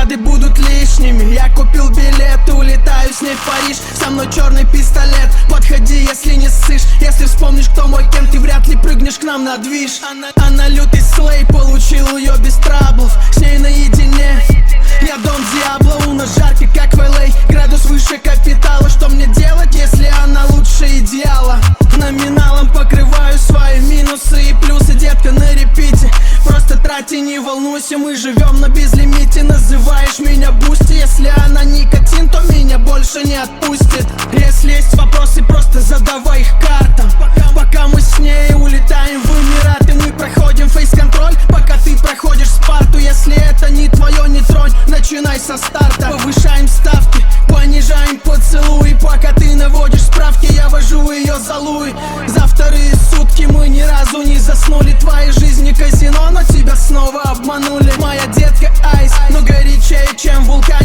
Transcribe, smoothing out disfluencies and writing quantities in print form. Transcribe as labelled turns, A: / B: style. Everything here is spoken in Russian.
A: взгляды будут лишними. Я купил билет, улетаю с ней в Париж. Со мной черный пистолет, подходи, если не ссышь. Если вспомнишь, кто мой кент, ты вряд ли прыгнешь к нам на движ. Она лютый слей, получил ее без траблов. С ней наедине, я Дон Диабло. У нас жарко, как в LA, градус выше капитала. Что мне делать, если она лучше идеала? Номиналом покрываю свои минусы и плюсы, детка, на репите. Просто трати, не волнуйся, мы живем на безлимите. Называешь меня Бусти, если она никотин, то меня больше не отпустит. Если есть вопросы, просто задавай их картам. Пока мы с ней улетаем в Эмираты, мы проходим фейс-контроль, пока ты проходишь Спарту. Если это не твое, не тронь, начинай со старта. Повышаем ставки, понижаем поцелуи. Пока ты наводишь справки, я вожу ее за луи. За вторые сутки мы ни разу не заснули. Твоя жизнь не казино, но тебя снова обманули. Моя детка айс, но горячее, чем вулкан.